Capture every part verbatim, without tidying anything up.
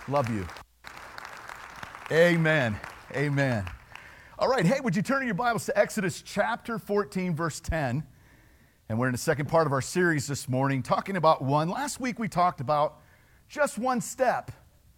Love you. Amen. Amen. All right, hey, would you turn in your Bibles to Exodus chapter fourteen, verse ten? And we're in the second part of our series this morning, talking about one. Last week we talked about just one step.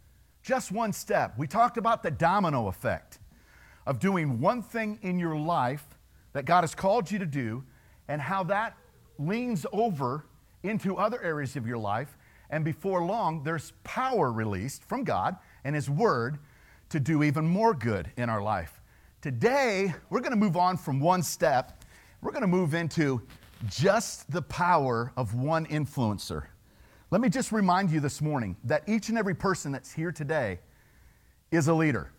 Just one step. We talked about the domino effect of doing one thing in your life that God has called you to do, and how that leans over into other areas of your life. And before long, there's power released from God and His Word to do even more good in our life. Today, we're going to move on from one step. We're going to move into just the power of one influencer. Let me just remind you this morning that each and every person that's here today is a leader.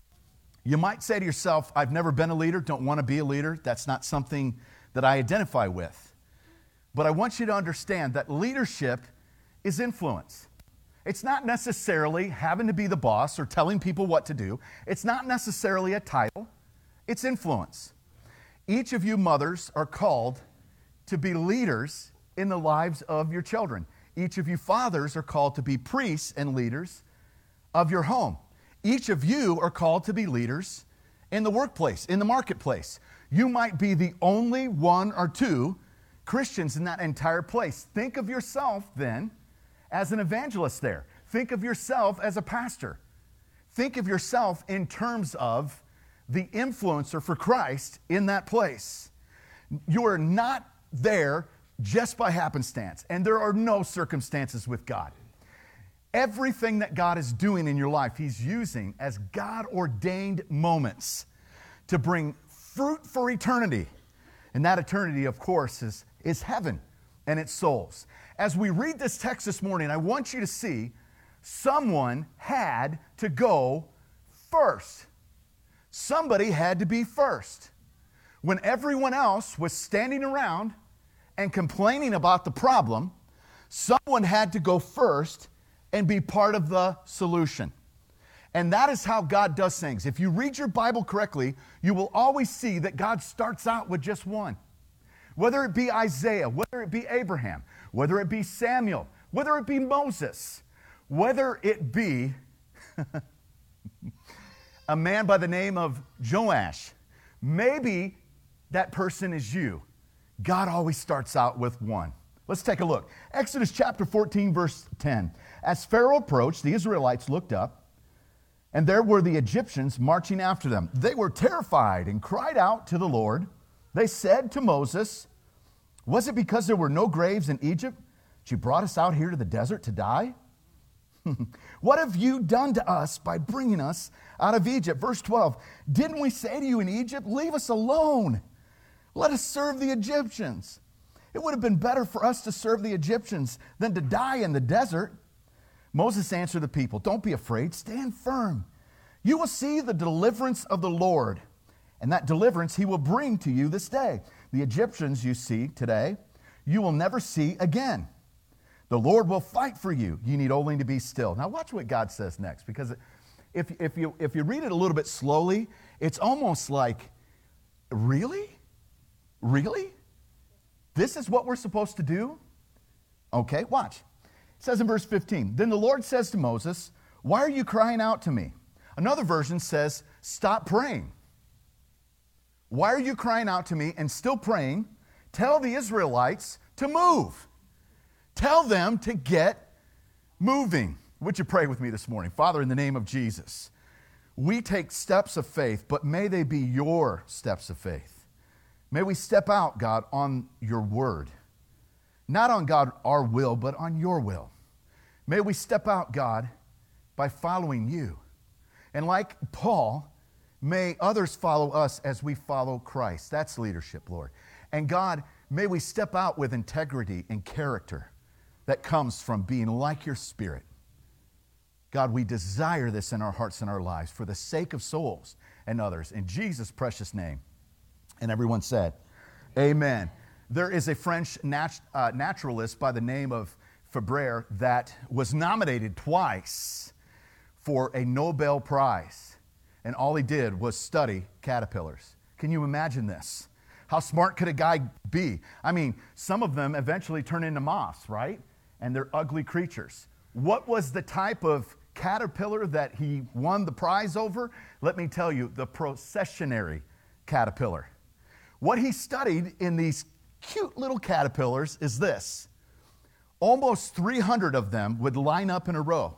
You might say to yourself, I've never been a leader, don't want to be a leader. That's not something that I identify with. But I want you to understand that leadership is influence. It's not necessarily having to be the boss or telling people what to do. It's not necessarily a title. It's influence. Each of you mothers are called to be leaders in the lives of your children. Each of you fathers are called to be priests and leaders of your home. Each of you are called to be leaders in the workplace, in the marketplace. You might be the only one or two Christians in that entire place. Think of yourself then as an evangelist there. Think of yourself as a pastor. Think of yourself in terms of the influencer for Christ in that place. You are not there just by happenstance, and there are no circumstances with God. Everything that God is doing in your life, He's using as God-ordained moments to bring fruit for eternity. And that eternity, of course, is, is heaven and its souls. As we read this text this morning, I want you to see someone had to go first. Somebody had to be first. When everyone else was standing around and complaining about the problem, someone had to go first and be part of the solution. And that is how God does things. If you read your Bible correctly, you will always see that God starts out with just one. Whether it be Isaiah, whether it be Abraham, whether it be Samuel, whether it be Moses, whether it be a man by the name of Joash, maybe that person is you. God always starts out with one. Let's take a look. Exodus chapter fourteen, verse ten. As Pharaoh approached, the Israelites looked up, and there were the Egyptians marching after them. They were terrified and cried out to the Lord. They said to Moses, was it because there were no graves in Egypt that you brought us out here to the desert to die? What have you done to us by bringing us out of Egypt? Verse twelve, didn't we say to you in Egypt, leave us alone? Let us serve the Egyptians. It would have been better for us to serve the Egyptians than to die in the desert. Moses answered the people, don't be afraid, stand firm. You will see the deliverance of the Lord, and that deliverance He will bring to you this day. The Egyptians you see today, you will never see again. The Lord will fight for you. You need only to be still. Now watch what God says next, because if, if, you, if you read it a little bit slowly, it's almost like, really? Really? This is what we're supposed to do? Okay, watch. It says in verse fifteen, then the Lord says to Moses, why are you crying out to me? Another version says, stop praying. Why are you crying out to me and still praying? Tell the Israelites to move. Tell them to get moving. Would you pray with me this morning? Father, in the name of Jesus, we take steps of faith, but may they be your steps of faith. May we step out, God, on your word. Not on, God, our will, but on your will. May we step out, God, by following you. And like Paul, may others follow us as we follow Christ. That's leadership, Lord. And God, may we step out with integrity and character that comes from being like your Spirit. God, we desire this in our hearts and our lives for the sake of souls and others. In Jesus' precious name. And everyone said, amen. There is a French nat- uh, naturalist by the name of Fabre that was nominated twice for a Nobel Prize. And all he did was study caterpillars. Can you imagine this? How smart could a guy be? I mean, some of them eventually turn into moths, right? And they're ugly creatures. What was the type of caterpillar that he won the prize over? Let me tell you, the processionary caterpillar. What he studied in these cute little caterpillars is this. Almost three hundred of them would line up in a row,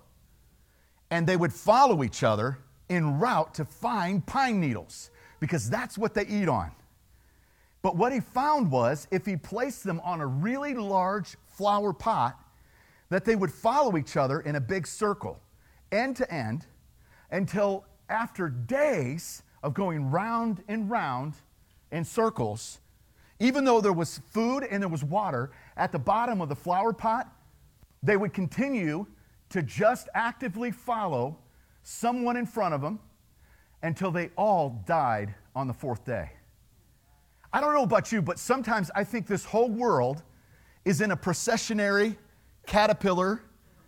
and they would follow each other en route to find pine needles, because that's what they eat on. But what he found was, if he placed them on a really large flower pot, that they would follow each other in a big circle, end to end, until after days of going round and round in circles, even though there was food and there was water at the bottom of the flower pot, they would continue to just actively follow someone in front of them until they all died on the fourth day. I don't know about you, but sometimes I think this whole world is in a processionary caterpillar.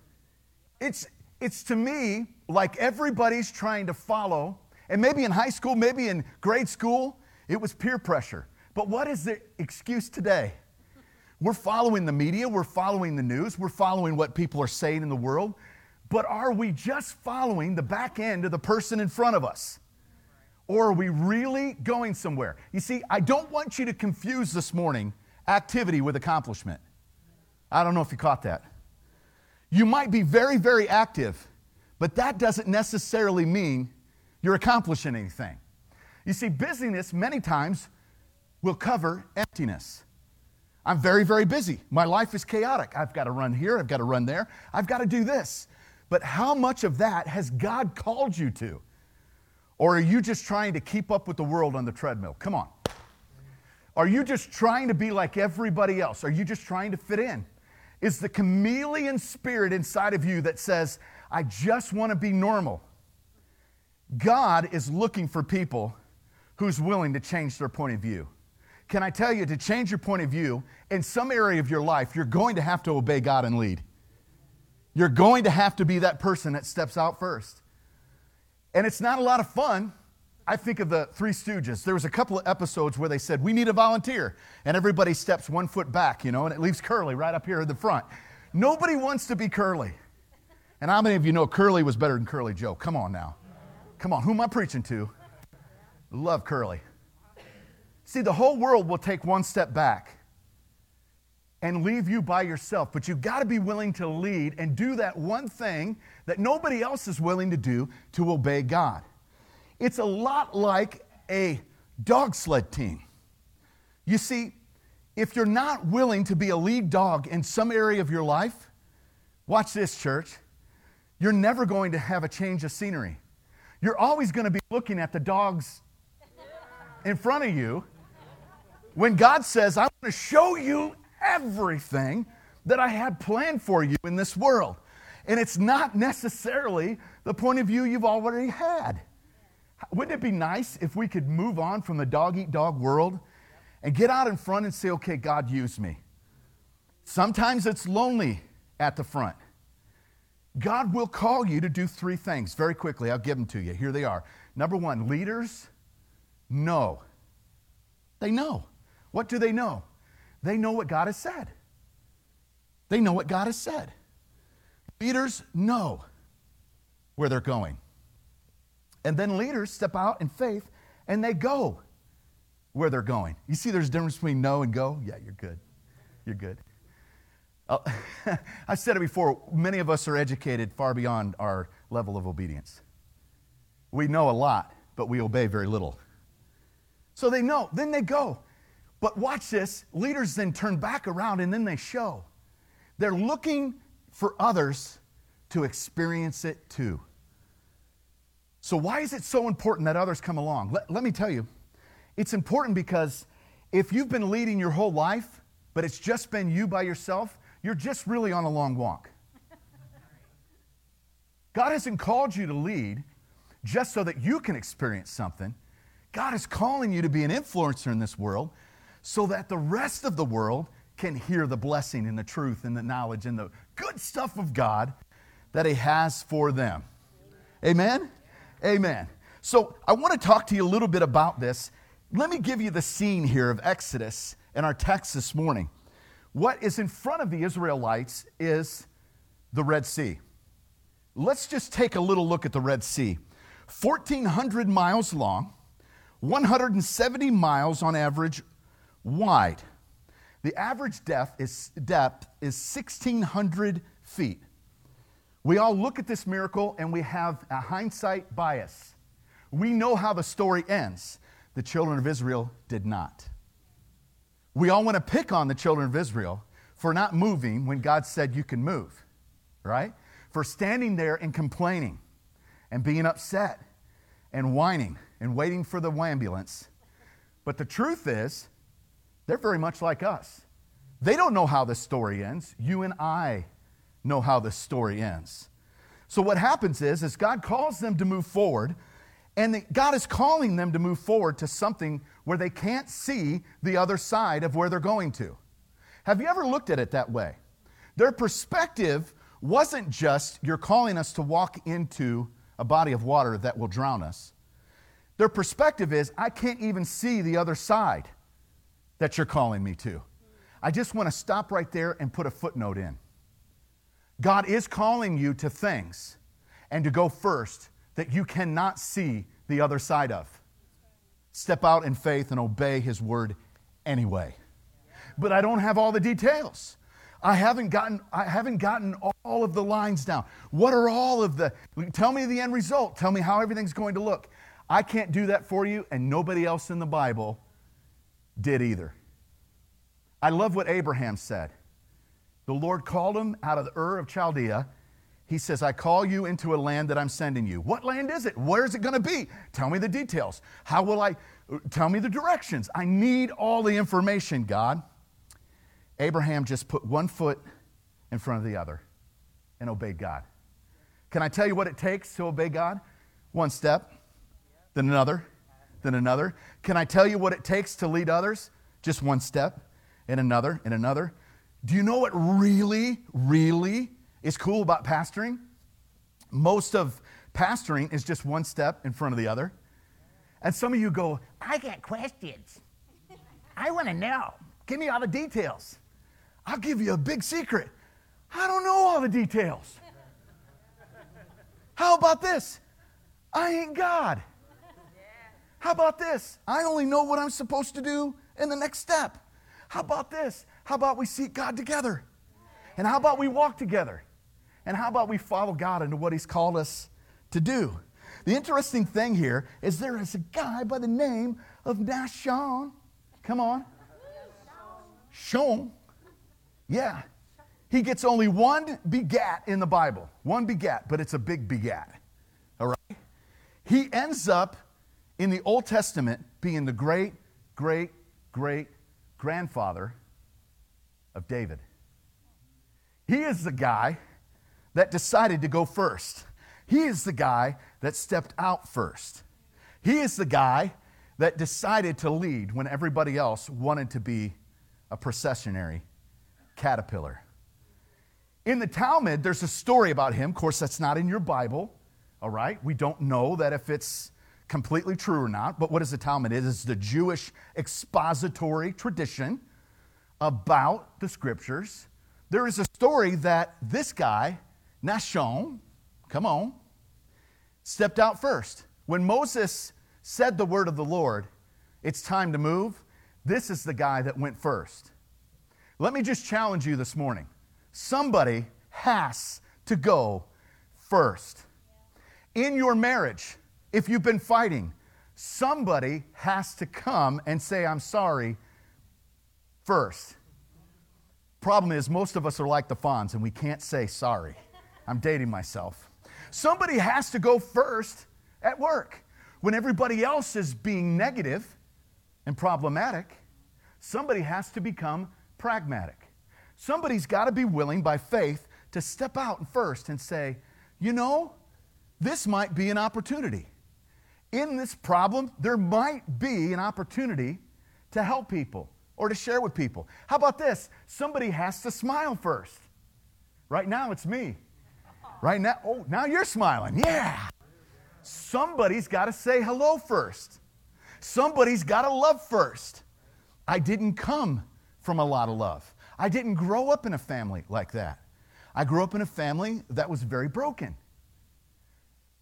It's, it's to me like everybody's trying to follow, and maybe in high school, maybe in grade school, it was peer pressure. But what is the excuse today? We're following the media, we're following the news, we're following what people are saying in the world, but are we just following the back end of the person in front of us? Or are we really going somewhere? You see, I don't want you to confuse this morning activity with accomplishment. I don't know if you caught that. You might be very, very active, but that doesn't necessarily mean you're accomplishing anything. You see, busyness many times will cover emptiness. I'm very, very busy. My life is chaotic. I've got to run here, I've got to run there, I've got to do this. But how much of that has God called you to? Or are you just trying to keep up with the world on the treadmill? Come on. Are you just trying to be like everybody else? Are you just trying to fit in? Is the chameleon spirit inside of you that says, I just want to be normal? God is looking for people who's willing to change their point of view. Can I tell you, to change your point of view, in some area of your life, you're going to have to obey God and lead. You're going to have to be that person that steps out first. And it's not a lot of fun. I think of the Three Stooges. There was a couple of episodes where they said, we need a volunteer. And everybody steps one foot back, you know, and it leaves Curly right up here in the front. Nobody wants to be Curly. And how many of you know Curly was better than Curly Joe? Come on now. Come on, who am I preaching to? Love Curly. See, the whole world will take one step back and leave you by yourself. But you've got to be willing to lead and do that one thing that nobody else is willing to do, to obey God. It's a lot like a dog sled team. You see, if you're not willing to be a lead dog in some area of your life, watch this, church, you're never going to have a change of scenery. You're always going to be looking at the dogs in front of you when God says, I want to show you everything that I had planned for you in this world. And it's not necessarily the point of view you've already had. Wouldn't it be nice if we could move on from the dog-eat-dog world and get out in front and say, okay, God, use me. Sometimes it's lonely at the front. God will call you to do three things. Very quickly, I'll give them to you. Here they are. Number one, leaders know. They know. What do they know? They know what God has said. They know what God has said. Leaders know where they're going. And then leaders step out in faith and they go where they're going. You see there's a difference between know and go? Yeah, you're good. You're good. Uh, I've said it before, many of us are educated far beyond our level of obedience. We know a lot, but we obey very little. So they know, then they go. But watch this, leaders then turn back around and then they show. They're looking for others to experience it too. So why is it so important that others come along? Let, let me tell you, it's important because if you've been leading your whole life, but it's just been you by yourself, you're just really on a long walk. God hasn't called you to lead just so that you can experience something. God is calling you to be an influencer in this world so that the rest of the world can hear the blessing and the truth and the knowledge and the good stuff of God that He has for them. Amen? Amen. So I want to talk to you a little bit about this. Let me give you the scene here of Exodus in our text this morning. What is in front of the Israelites is the Red Sea. let's just take a little look at the Red Sea. fourteen hundred miles long, one hundred seventy miles on average wide. The average depth is, depth is sixteen hundred feet. We all look at this miracle and we have a hindsight bias. We know how the story ends. The children of Israel did not. We all want to pick on the children of Israel for not moving when God said you can move, right? For standing there and complaining and being upset and whining and waiting for the ambulance. But the truth is, they're very much like us. They don't know how this story ends. You and I know how this story ends. So what happens is, is God calls them to move forward, and God is calling them to move forward to something where they can't see the other side of where they're going to. Have you ever looked at it that way? Their perspective wasn't just, you're calling us to walk into a body of water that will drown us. Their perspective is, I can't even see the other side that you're calling me to. I just want to stop right there and put a footnote in. God is calling you to things and to go first that you cannot see the other side of. Step out in faith and obey His word anyway. But I don't have all the details. I haven't gotten, I haven't gotten all of the lines down. What are all of the, tell me the end result. Tell me how everything's going to look. I can't do that for you, and nobody else in the Bible did either. I love what Abraham said. The Lord called him out of the Ur of Chaldea. He says, I call you into a land that I'm sending you. What land is it? Where is it going to be? Tell me the details. How will I, tell me the directions. I need all the information, God. Abraham just put one foot in front of the other and obeyed God. Can I tell you what it takes to obey God? One step, then another, then another. Can I tell you what it takes to lead others? Just one step, and another, and another. Do you know what really, really is cool about pastoring? Most of pastoring is just one step in front of the other. And some of you go, I got questions. I want to know. Give me all the details. I'll give you a big secret. I don't know all the details. How about this? I ain't God. How about this? I only know what I'm supposed to do in the next step. How about this? How about we seek God together? And how about we walk together? And how about we follow God into what He's called us to do? The interesting thing here is there is a guy by the name of Nahshon. Come on. Shon. Yeah. He gets only one begat in the Bible. One begat, but it's a big begat. All right? He ends up in the Old Testament being the great, great, great grandfather of David. He is the guy that decided to go first. He is the guy that stepped out first. He is the guy that decided to lead when everybody else wanted to be a processionary caterpillar. In the Talmud, there's a story about him. Of course, that's not in your Bible, all right? We don't know that if it's completely true or not, but what is the Talmud? It is the Jewish expository tradition about the Scriptures. There is a story that this guy, Nahshon, come on, stepped out first. When Moses said the word of the Lord, it's time to move, this is the guy that went first. Let me just challenge you this morning. Somebody has to go first. In your marriage, if you've been fighting, somebody has to come and say, I'm sorry, first. Problem is, most of us are like the Fonz, and we can't say sorry. I'm dating myself. Somebody has to go first at work. When everybody else is being negative and problematic, somebody has to become pragmatic. Somebody's got to be willing by faith to step out first and say, you know, this might be an opportunity. In this problem, there might be an opportunity to help people or to share with people. How about this? Somebody has to smile first. Right now, it's me. Right now, oh, now you're smiling. Yeah. Somebody's got to say hello first. Somebody's got to love first. I didn't come from a lot of love. I didn't grow up in a family like that. I grew up in a family that was very broken.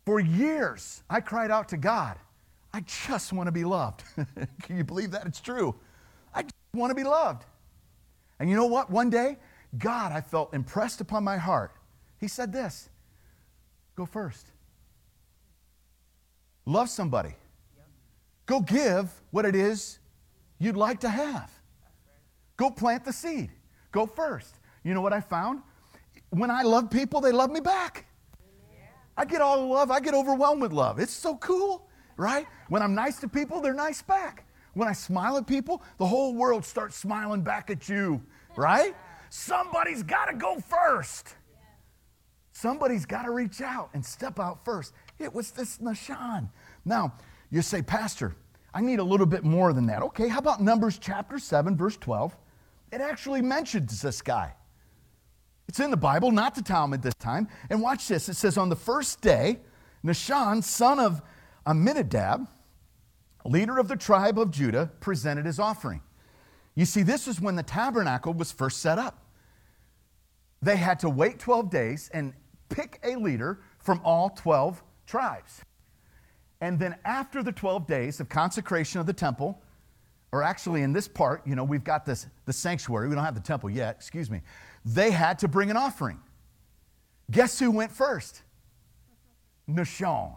For years, I cried out to God, I just want to be loved. Can you believe that? It's true. I just want to be loved. And you know what? One day, God, I felt impressed upon my heart. He said this, go first. Love somebody. Go give what it is you'd like to have. Go plant the seed. Go first. You know what I found? When I love people, they love me back. I get all the love. I get overwhelmed with love. It's so cool, right? When I'm nice to people, they're nice back. When I smile at people, the whole world starts smiling back at you, right? Somebody's got to go first. Somebody's got to reach out and step out first. It was this Nahshon. Now, you say, Pastor, I need a little bit more than that. Okay, how about Numbers chapter seven, verse twelve? It actually mentions this guy. It's in the Bible, not the Talmud this time. And watch this. It says, on the first day, Nahshon, son of Amminadab, leader of the tribe of Judah, presented his offering. You see, this is when the tabernacle was first set up. They had to wait twelve days and pick a leader from all twelve tribes. And then after the twelve days of consecration of the temple, or actually in this part, you know, we've got this the sanctuary. We don't have the temple yet, excuse me. They had to bring an offering. Guess who went first? Nahshon.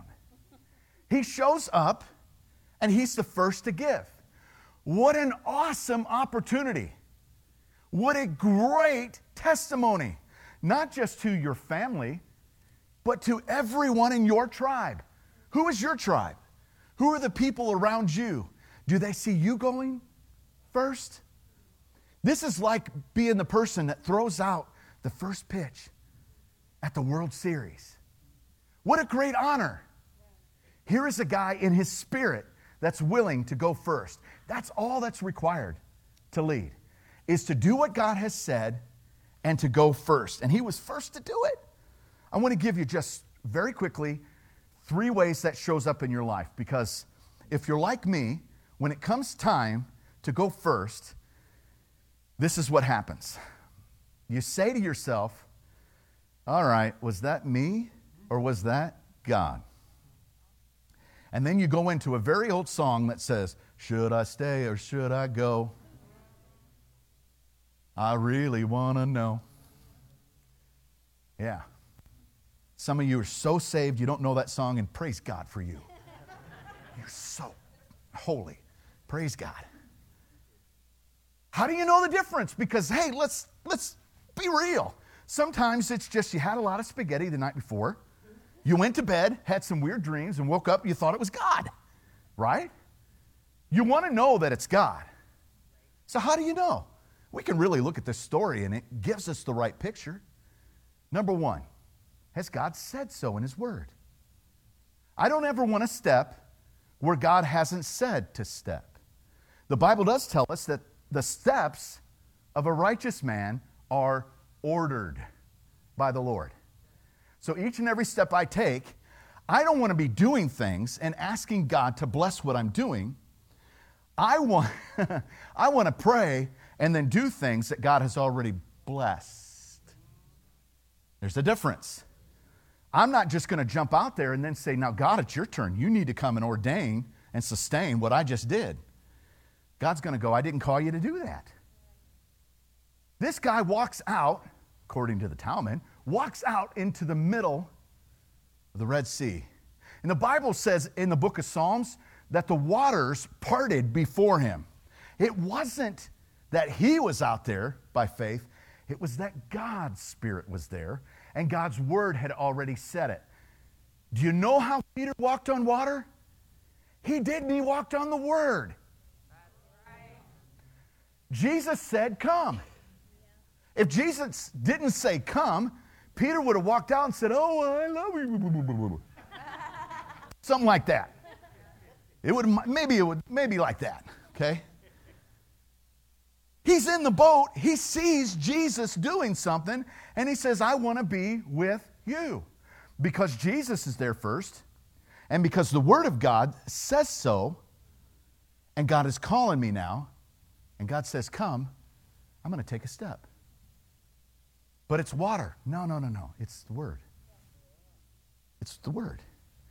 He shows up, and he's the first to give. What an awesome opportunity. What a great testimony. Not just to your family, but to everyone in your tribe. Who is your tribe? Who are the people around you? Do they see you going first? This is like being the person that throws out the first pitch at the World Series. What a great honor. Here is a guy in his spirit that's willing to go first. That's all that's required to lead, is to do what God has said and to go first. And he was first to do it. I want to give you just very quickly three ways that shows up in your life, because if you're like me, when it comes time to go first, this is what happens. You say to yourself, all right, was that me or was that God? And then you go into a very old song that says, should I stay or should I go? I really want to know. Yeah. Some of you are so saved you don't know that song, and praise God for you. You're so holy. Praise God. How do you know the difference? Because, hey, let's let's be real. Sometimes it's just you had a lot of spaghetti the night before. You went to bed, had some weird dreams, and woke up, you thought it was God, right? You want to know that it's God. So how do you know? We can really look at this story, and it gives us the right picture. Number one, has God said so in his word? I don't ever want to step where God hasn't said to step. The Bible does tell us that the steps of a righteous man are ordered by the Lord. So each and every step I take, I don't want to be doing things and asking God to bless what I'm doing. I want, I want to pray and then do things that God has already blessed. There's a difference. I'm not just going to jump out there and then say, now, God, it's your turn. You need to come and ordain and sustain what I just did. God's going to go, I didn't call you to do that. This guy walks out, according to the Talmud, walks out into the middle of the Red Sea. And the Bible says in the book of Psalms that the waters parted before him. It wasn't that he was out there by faith. It was that God's Spirit was there, and God's Word had already said it. Do you know how Peter walked on water? He didn't. He walked on the Word. Jesus said, come. If Jesus didn't say come, Peter would have walked out and said, oh, I love you. Something like that. It would maybe it would maybe like that, okay? He's in the boat, he sees Jesus doing something, and he says, I want to be with you. Because Jesus is there first, and because the Word of God says so, and God is calling me now, and God says, come, I'm going to take a step. But it's water. No, no, no, no. It's the Word. It's the Word.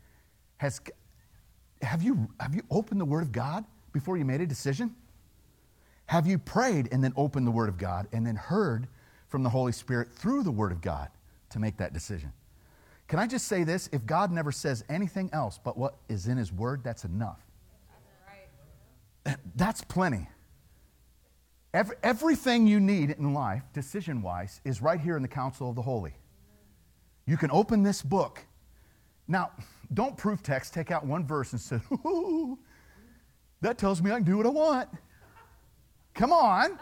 Has, have, you, have you opened the Word of God before you made a decision? Have you prayed and then opened the Word of God and then heard from the Holy Spirit through the Word of God to make that decision? Can I just say this? If God never says anything else but what is in His Word, that's enough. That's right. That's plenty. Every, everything you need in life, decision-wise, is right here in the counsel of the holy. You can open this book. Now, don't proof text, take out one verse and say, ooh, that tells me I can do what I want. Come on.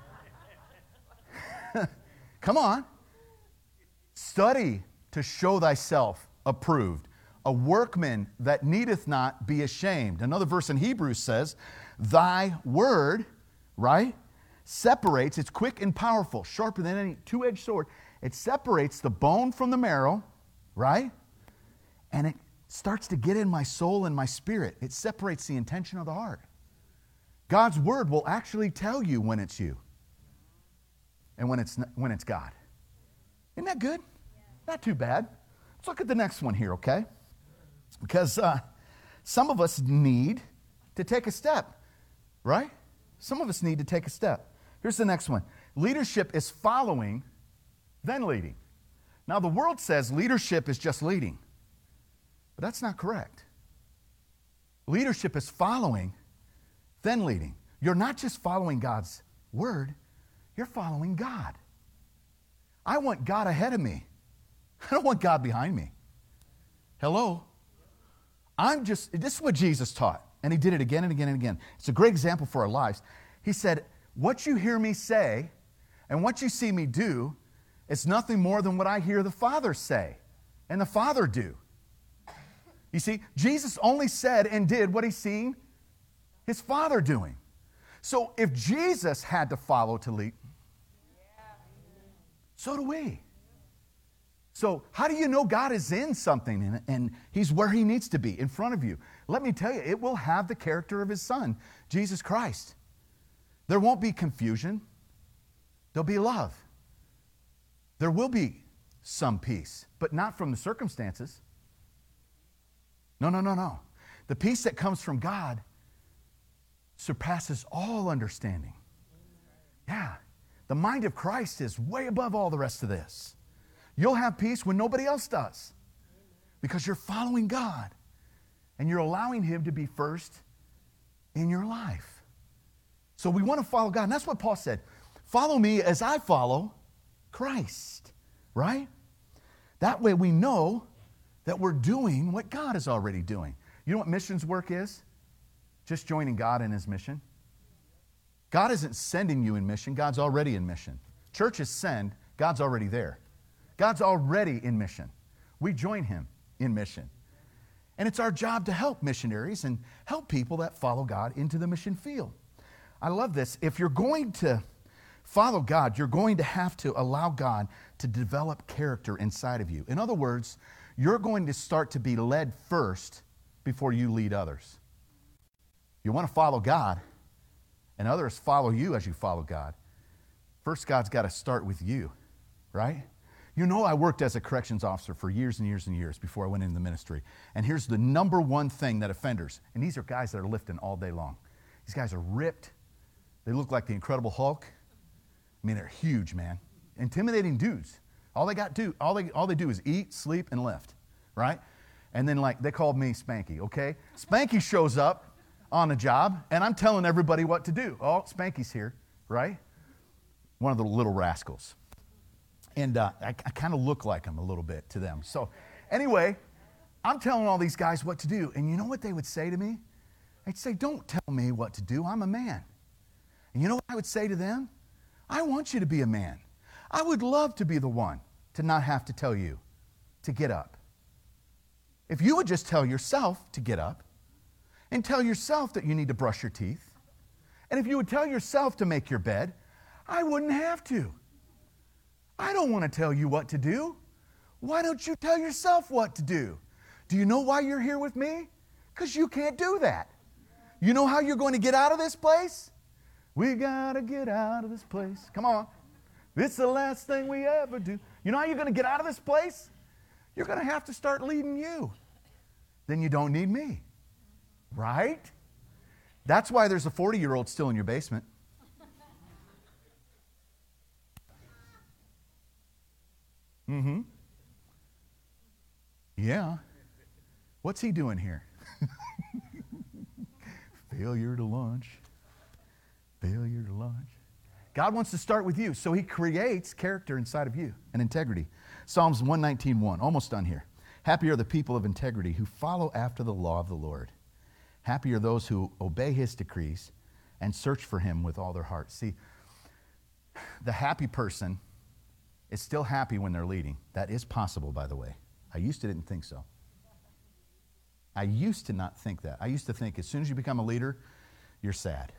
Come on. Study to show thyself approved, a workman that needeth not be ashamed. Another verse in Hebrews says, thy word, right, separates, it's quick and powerful, sharper than any two-edged sword. It separates the bone from the marrow, right? And it starts to get in my soul and my spirit. It separates the intention of the heart. God's word will actually tell you when it's you and when it's, when it's God. Isn't that good? Not too bad. Let's look at the next one here, okay? Because uh, some of us need to take a step, right? Some of us need to take a step. Here's the next one. Leadership is following, then leading. Now, the world says leadership is just leading, but that's not correct. Leadership is following, then leading. You're not just following God's word, you're following God. I want God ahead of me. I don't want God behind me. Hello? I'm just, this is what Jesus taught, and He did it again and again and again. It's a great example for our lives. He said, what you hear me say and what you see me do is nothing more than what I hear the Father say and the Father do. You see, Jesus only said and did what He's seen His Father doing. So if Jesus had to follow to lead, so do we. So how do you know God is in something and, and He's where He needs to be, in front of you? Let me tell you, it will have the character of His Son, Jesus Christ. There won't be confusion. There'll be love. There will be some peace, but not from the circumstances. No, no, no, no. The peace that comes from God surpasses all understanding. Yeah. The mind of Christ is way above all the rest of this. You'll have peace when nobody else does because you're following God and you're allowing Him to be first in your life. So we want to follow God. And that's what Paul said. Follow me as I follow Christ, right? That way we know that we're doing what God is already doing. You know what missions work is? Just joining God in His mission. God isn't sending you in mission. God's already in mission. Churches send. God's already there. God's already in mission. We join Him in mission. And it's our job to help missionaries and help people that follow God into the mission field. I love this. If you're going to follow God, you're going to have to allow God to develop character inside of you. In other words, you're going to start to be led first before you lead others. You want to follow God, and others follow you as you follow God. First, God's got to start with you, right? You know, I worked as a corrections officer for years and years and years before I went into the ministry. And here's the number one thing that offenders, and these are guys that are lifting all day long. These guys are ripped. They look like the Incredible Hulk. I mean, they're huge, man. Intimidating dudes. All they got to do, all they, all they do is eat, sleep, and lift, right? And then, like, they called me Spanky, okay? Spanky shows up on a job, and I'm telling everybody what to do. Oh, Spanky's here, right? One of the little rascals. And uh, I, I kind of look like him a little bit to them. So anyway, I'm telling all these guys what to do. And you know what they would say to me? They'd say, don't tell me what to do. I'm a man. And you know what I would say to them? I want you to be a man. I would love to be the one to not have to tell you to get up. If you would just tell yourself to get up and tell yourself that you need to brush your teeth, and if you would tell yourself to make your bed, I wouldn't have to. I don't want to tell you what to do. Why don't you tell yourself what to do? Do you know why you're here with me? Because you can't do that. You know how you're going to get out of this place? We got to get out of this place. Come on. This is the last thing we ever do. You know how you're going to get out of this place? You're going to have to start leading you. then you don't need me. Right? That's why there's a forty-year-old still in your basement. Mm-hmm. Yeah. What's he doing here? Failure to launch. Failure to launch. God wants to start with you, so he creates character inside of you and integrity. Psalms one nineteen, one, almost done here. Happy are the people of integrity who follow after the law of the Lord. Happy are those who obey his decrees and search for him with all their heart. See, the happy person is still happy when they're leading. That is possible, by the way. I used to didn't think so. I used to not think that. I used to think as soon as you become a leader, you're sad.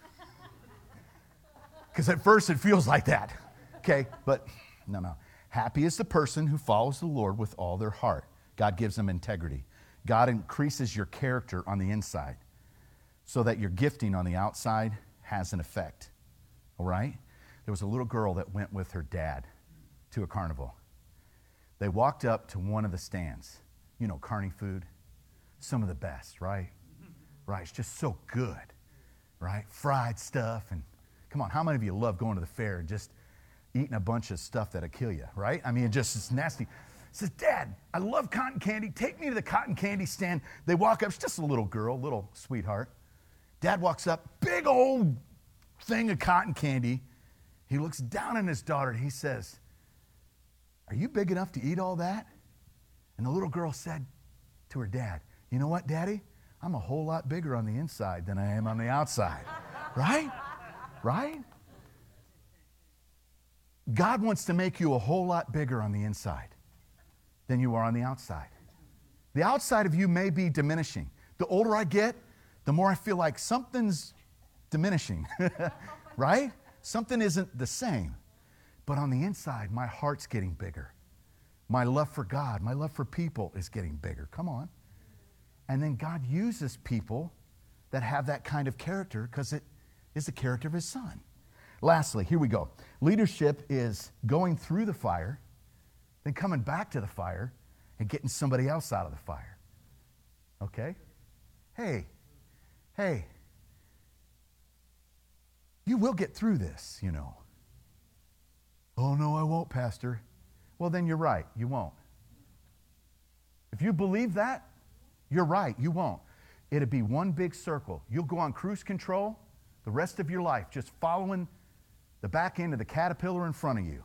Because at first it feels like that. Okay, but no, no. Happy is the person who follows the Lord with all their heart. God gives them integrity. God increases your character on the inside so that your gifting on the outside has an effect. All right? There was a little girl that went with her dad to a carnival. They walked up to one of the stands. You know, carny food. Some of the best, right? Right, it's just so good, right? Fried stuff. And come on, how many of you love going to the fair and just eating a bunch of stuff that'll kill you, right? I mean, it just it's nasty. He says, Dad, I love cotton candy. Take me to the cotton candy stand. They walk up. It's just a little girl, little sweetheart. Dad walks up, big old thing of cotton candy. He looks down on his daughter and he says, are you big enough to eat all that? And the little girl said to her dad, you know what, Daddy? I'm a whole lot bigger on the inside than I am on the outside. Right? Right? God wants to make you a whole lot bigger on the inside than you are on the outside. The outside of you may be diminishing. The older I get, the more I feel like something's diminishing, right? Something isn't the same. But on the inside, my heart's getting bigger. My love for God, my love for people is getting bigger. Come on. And then God uses people that have that kind of character because it is the character of his Son. Lastly, here we go. Leadership is going through the fire, then coming back to the fire and getting somebody else out of the fire. Okay? Hey, hey, you will get through this, you know. Oh, no, I won't, Pastor. Well, then you're right. You won't. If you believe that, you're right. You won't. It'll be one big circle. You'll go on cruise control the rest of your life, just following the back end of the caterpillar in front of you.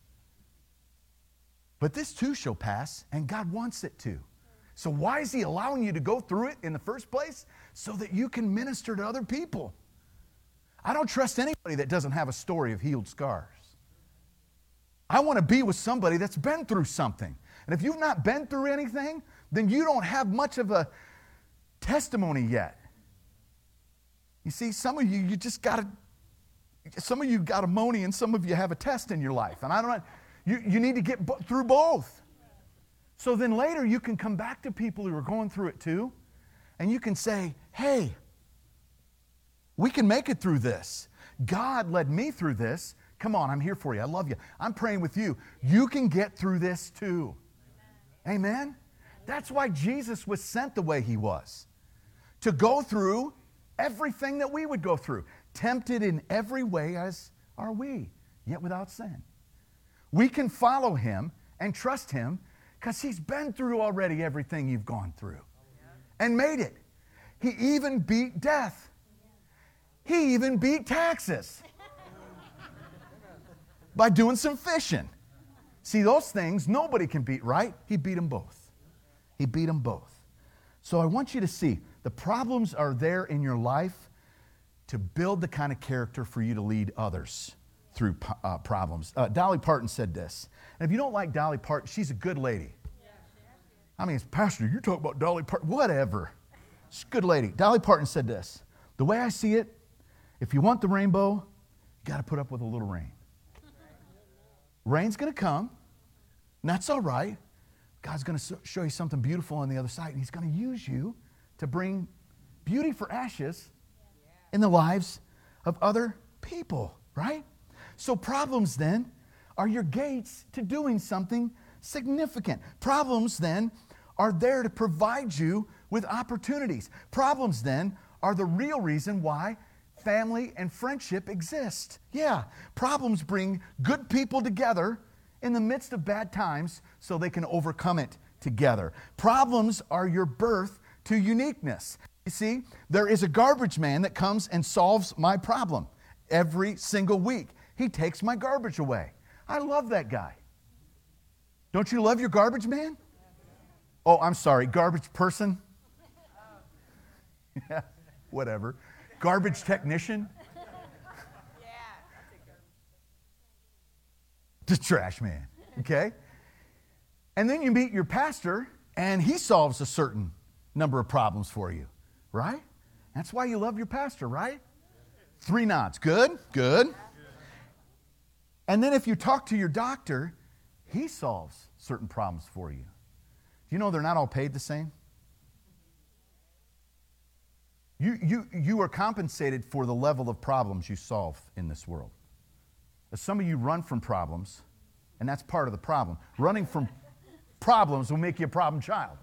But this too shall pass, and God wants it to. So why is he allowing you to go through it in the first place? So that you can minister to other people. I don't trust anybody that doesn't have a story of healed scars. I want to be with somebody that's been through something. And if you've not been through anything, then you don't have much of a testimony yet. You see, some of you, you just got to, some of you got a money and some of you have a test in your life. And I don't know, you, you need to get b- through both. So then later you can come back to people who are going through it too, and you can say, hey, we can make it through this. God led me through this. Come on, I'm here for you. I love you. I'm praying with you. You can get through this too. Amen? Amen? That's why Jesus was sent the way he was. To go through everything that we would go through. Tempted in every way as are we, yet without sin. We can follow him and trust him because he's been through already everything you've gone through. And made it. He even beat death. He even beat taxes. By doing some fishing. See, those things nobody can beat, right? He beat them both. He beat them both. So I want you to see, the problems are there in your life to build the kind of character for you to lead others through uh, problems. Uh, Dolly Parton said this. And if you don't like Dolly Parton, she's a good lady. I mean, Pastor, you're talking about Dolly Parton. Whatever. She's a good lady. Dolly Parton said this. The way I see it, if you want the rainbow, you got to put up with a little rain. Rain's going to come, and that's all right. God's going to show you something beautiful on the other side, and he's going to use you to bring beauty for ashes in the lives of other people, right? So problems, then, are your gates to doing something significant. Problems, then, are there to provide you with opportunities. Problems, then, are the real reason why family and friendship exist. Yeah, problems bring good people together in the midst of bad times so they can overcome it together. Problems are your birth to uniqueness. You see, there is a garbage man that comes and solves my problem every single week. He takes my garbage away. I love that guy. Don't you love your garbage man? Oh, I'm sorry, garbage person? Yeah, whatever. Garbage technician? The trash man, okay? And then you meet your pastor, and he solves a certain number of problems for you, right? That's why you love your pastor, right? Three nods. Good, good. And then if you talk to your doctor, he solves certain problems for you. Do you know they're not all paid the same? You, you, you are compensated for the level of problems you solve in this world. Some of you run from problems, and that's part of the problem. Running from problems will make you a problem child.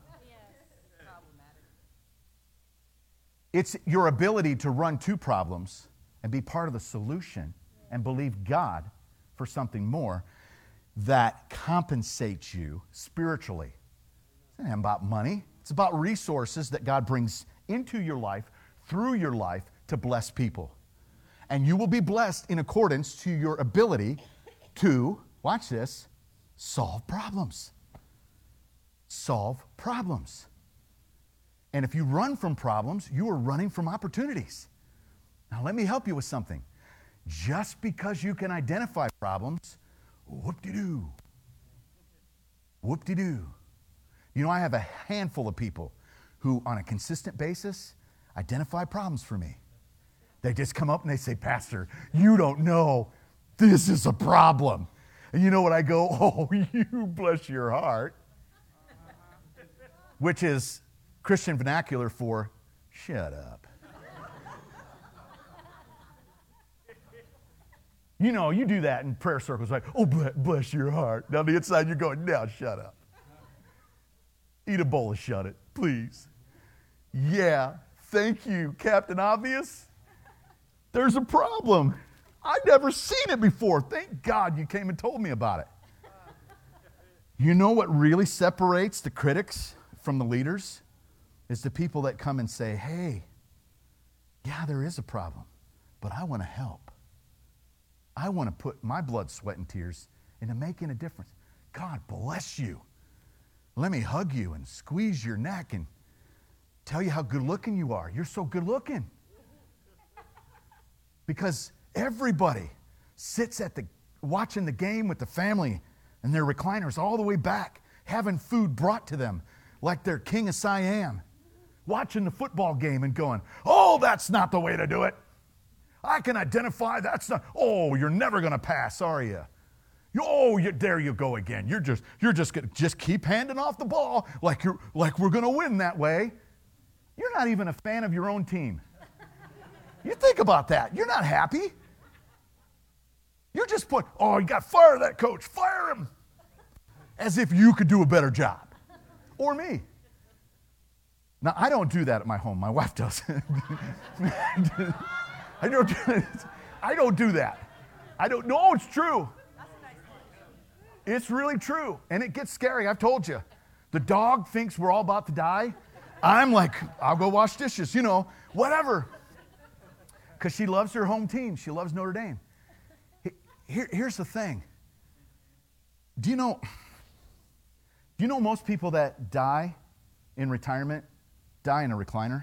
It's your ability to run to problems and be part of the solution and believe God for something more that compensates you spiritually. It's not about money. It's about resources that God brings into your life, through your life, to bless people. And you will be blessed in accordance to your ability to, watch this, solve problems. Solve problems. And if you run from problems, you are running from opportunities. Now, let me help you with something. Just because you can identify problems, whoop-de-doo. Whoop-de-doo. You know, I have a handful of people who, on a consistent basis, identify problems for me. They just come up and they say, Pastor, you don't know. This is a problem. And you know what I go? Oh, you bless your heart. Which is Christian vernacular for, shut up. You know, you do that in prayer circles, like, oh, bless your heart. Down the inside, you're going, now shut up. Eat a bowl of shut it, please. Yeah, thank you, Captain Obvious. There's a problem. I've never seen it before. Thank God you came and told me about it. You know what really separates the critics from the leaders? Is the people that come and say, hey, yeah, there is a problem, but I want to help. I want to put my blood, sweat, and tears into making a difference. God bless you. Let me hug you and squeeze your neck and tell you how good looking you are. You're so good looking. Because everybody sits at the watching the game with the family and their recliners all the way back, having food brought to them like they're King of Siam, watching the football game and going, oh, that's not the way to do it. I can identify that's not, oh, you're never going to pass, are you? you oh, you, there you go again. You're just, you're just going to just keep handing off the ball like, you're, like we're going to win that way. You're not even a fan of your own team. You think about that. You're not happy. You just put, oh, you got to fire that coach. Fire him. As if you could do a better job. Or me. Now, I don't do that at my home. My wife does. I don't, I don't do that. I don't, no, it's true. It's really true. And it gets scary. I've told you. The dog thinks we're all about to die. I'm like, I'll go wash dishes, you know, whatever. Because she loves her home team. She loves Notre Dame. Here, here's the thing. Do you know, do you know most people that die in retirement die in a recliner?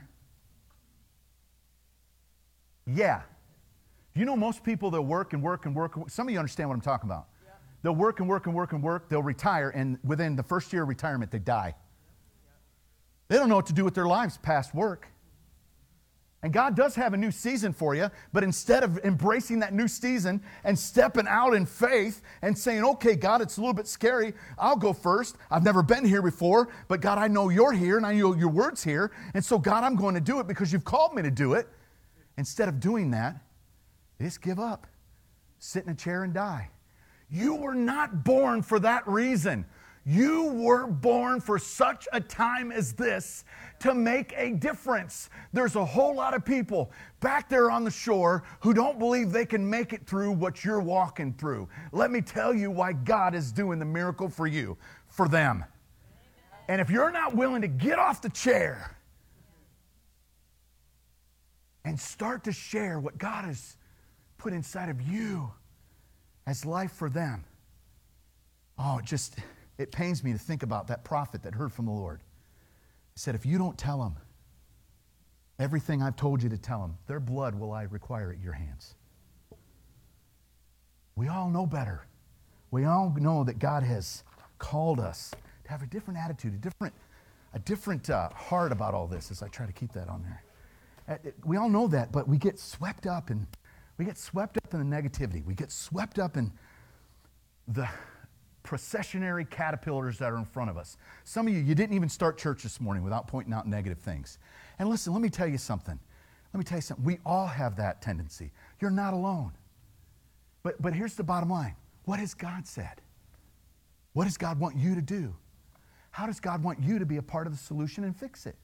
Yeah. Do you know most people that work and work and work? Some of you understand what I'm talking about. Yeah. They'll work and work and work and work. They'll retire, and within the first year of retirement, they die. They don't know what to do with their lives past work. And God does have a new season for you, but instead of embracing that new season and stepping out in faith and saying, okay, God, it's a little bit scary. I'll go first. I've never been here before, but God, I know you're here and I know your word's here. And so, God, I'm going to do it because you've called me to do it. Instead of doing that, just give up. Sit in a chair and die. You were not born for that reason. You were born for such a time as this to make a difference. There's a whole lot of people back there on the shore who don't believe they can make it through what you're walking through. Let me tell you why God is doing the miracle for you, for them. And if you're not willing to get off the chair and start to share what God has put inside of you as life for them, oh, it just, it pains me to think about that prophet that heard from the Lord. He said, if you don't tell them everything I've told you to tell them, their blood will I require at your hands. We all know better. We all know that God has called us to have a different attitude, a different, a different uh, heart about all this, as I try to keep that on there. Uh, we all know that, but we get swept up in, we get swept up in the negativity. We get swept up in the processionary caterpillars that are in front of us. Some of you, you didn't even start church this morning without pointing out negative things. And listen, let me tell you something. Let me tell you something. We all have that tendency. You're not alone. But, but here's the bottom line. What has God said? What does God want you to do? How does God want you to be a part of the solution and fix it?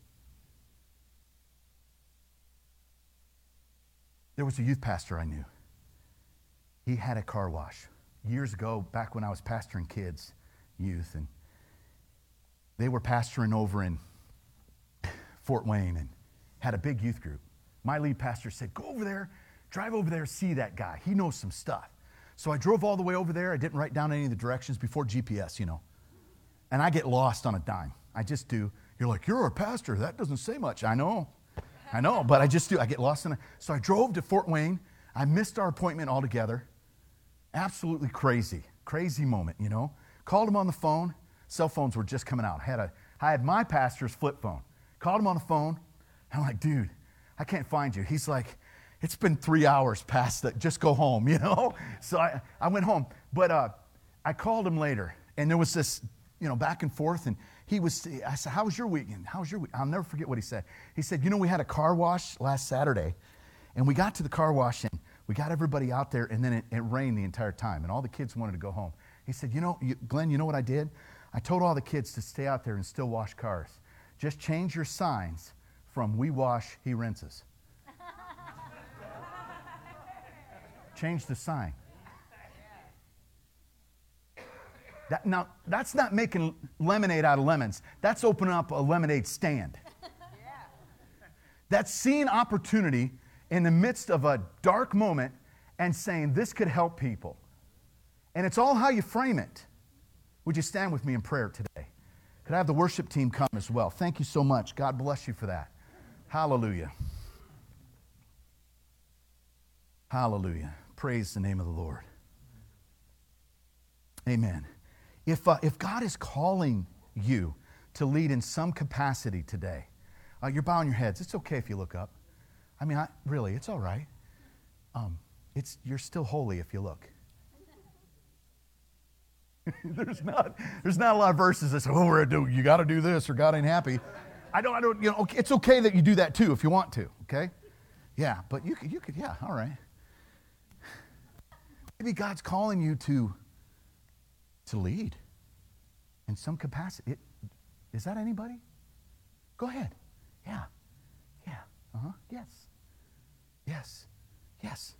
There was a youth pastor I knew. He had a car wash years ago, back when I was pastoring kids, youth, and they were pastoring over in Fort Wayne and had a big youth group. My lead pastor said, go over there, drive over there, see that guy. He knows some stuff. So I drove all the way over there. I didn't write down any of the directions before G P S, you know. And I get lost on a dime. I just do. You're like, you're a pastor. That doesn't say much. I know. I know, but I just do. I get lost in it. So I drove to Fort Wayne. I missed our appointment altogether. Absolutely crazy. Crazy moment, you know. Called him on the phone. Cell phones were just coming out. I had, a, I had my pastor's flip phone. Called him on the phone. I'm like, dude, I can't find you. He's like, it's been three hours past that. Just go home, you know. So I, I went home. But uh, I called him later, and there was this, you know, back and forth, and he was, I said, how was your weekend? How was your week? I'll never forget what he said. He said, you know, we had a car wash last Saturday, and we got to the car wash, and we got everybody out there, and then it, it rained the entire time, and all the kids wanted to go home. He said, you know, you, Glenn, you know what I did? I told all the kids to stay out there and still wash cars. Just change your signs from we wash, he rinses. Change the sign. That, now, that's not making lemonade out of lemons. That's opening up a lemonade stand. That's seeing opportunity in the midst of a dark moment and saying, this could help people. And it's all how you frame it. Would you stand with me in prayer today? Could I have the worship team come as well? Thank you so much. God bless you for that. Hallelujah. Hallelujah. Praise the name of the Lord. Amen. If, uh, if God is calling you to lead in some capacity today, uh, you're bowing your heads. It's okay if you look up. I mean, I, really, it's all right. Um, it's, you're still holy if you look. there's not there's not a lot of verses that say, oh, we're do you got to do this or God ain't happy. I don't I don't you know. Okay, it's okay that you do that too if you want to. Okay, yeah, but you could you could yeah. All right. Maybe God's calling you to to lead in some capacity. It, is that anybody? Go ahead. Yeah. Yeah. Uh huh. Yes. Yes. Yes.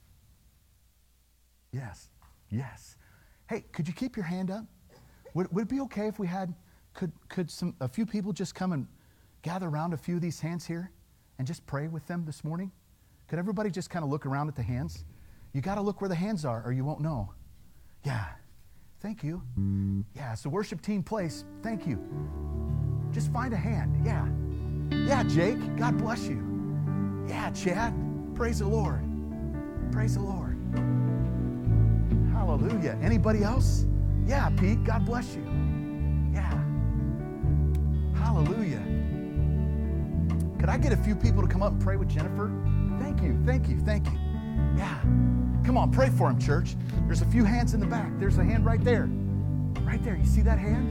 Yes. Yes. Hey, could you keep your hand up? Would, would it be okay if we had, could could some a few people just come and gather around a few of these hands here and just pray with them this morning? Could everybody just kind of look around at the hands? You got to look where the hands are or you won't know. Yeah. Thank you. Yeah, it's the worship team place. Thank you. Just find a hand. Yeah. Yeah, Jake. God bless you. Yeah, Chad. Praise the Lord. Praise the Lord. Hallelujah. Anybody else? Yeah, Pete. God bless you. Yeah. Hallelujah. Could I get a few people to come up and pray with Jennifer? Thank you. Thank you. Thank you. Yeah. Come on, pray for him, church. There's a few hands in the back. There's a hand right there. Right there. You see that hand?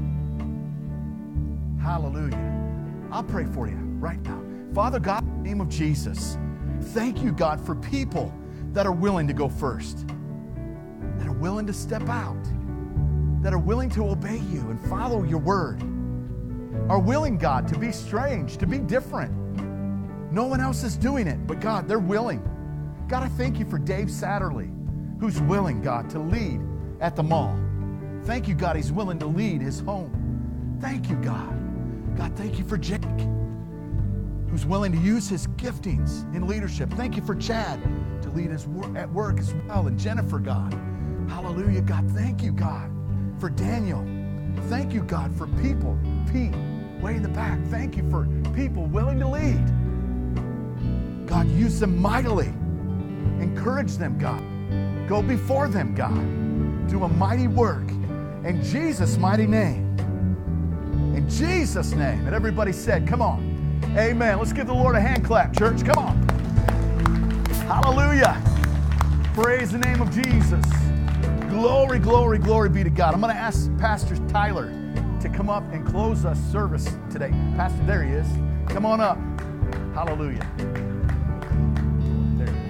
Hallelujah. I'll pray for you right now. Father God, in the name of Jesus, thank you, God, for people that are willing to go first, that are willing to step out. that are willing to obey you and follow your word, are willing, God, to be strange, to be different. No one else is doing it, but God, they're willing. God, I thank you for Dave Satterley, who's willing, God, to lead at the mall. Thank you, God, he's willing to lead his home. Thank you, God. God, thank you for Jake, who's willing to use his giftings in leadership. Thank you for Chad to lead his work at work as well, and Jennifer, God. Hallelujah, God. Thank you, God, for Daniel. Thank you, God, for people. Pete, way in the back. Thank you for people willing to lead. God, use them mightily. Encourage them, God. Go before them, God. Do a mighty work in Jesus' mighty name. In Jesus' name. And everybody said, come on. Amen. Let's give the Lord a hand clap, church. Come on. Hallelujah. Praise the name of Jesus. Glory, glory, glory be to God. I'm going to ask Pastor Tyler to come up and close us service today. Pastor, there he is. Come on up. Hallelujah. There he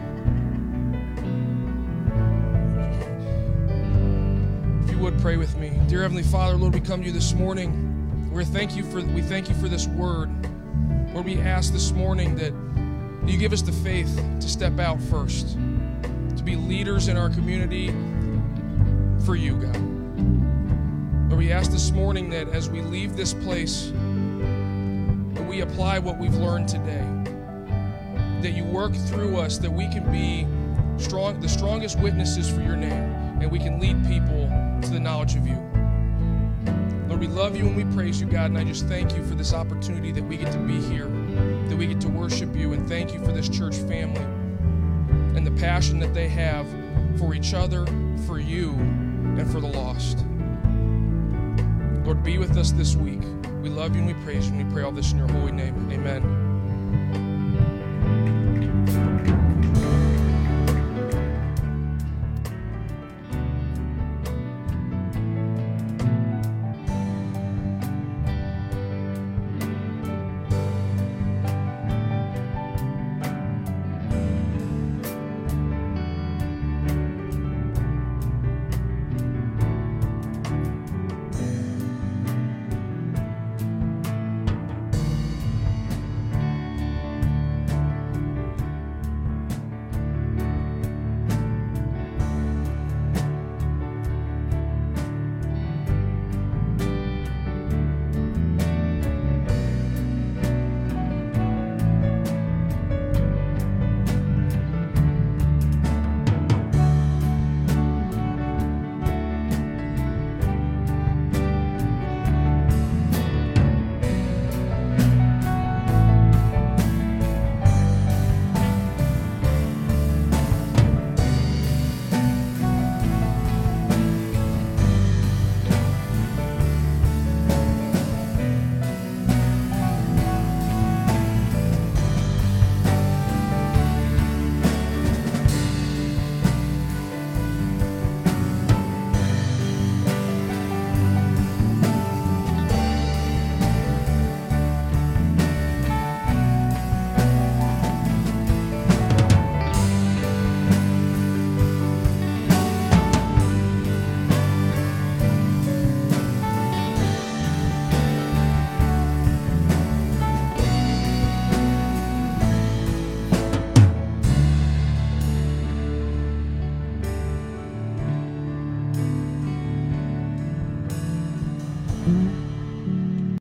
is. If you would pray with me. Dear Heavenly Father, Lord, we come to you this morning. We thank you for we thank you for this word. Lord, we ask this morning that you give us the faith to step out first, to be leaders in our community for you, God. Lord, we ask this morning that as we leave this place, that we apply what we've learned today, that you work through us, that we can be strong, the strongest witnesses for your name, and we can lead people to the knowledge of you. Lord, we love you and we praise you, God, and I just thank you for this opportunity that we get to be here, that we get to worship you, and thank you for this church family and the passion that they have for each other, for you, and for the lost. Lord, be with us this week. We love you and we praise you, and we pray all this in your holy name. Amen.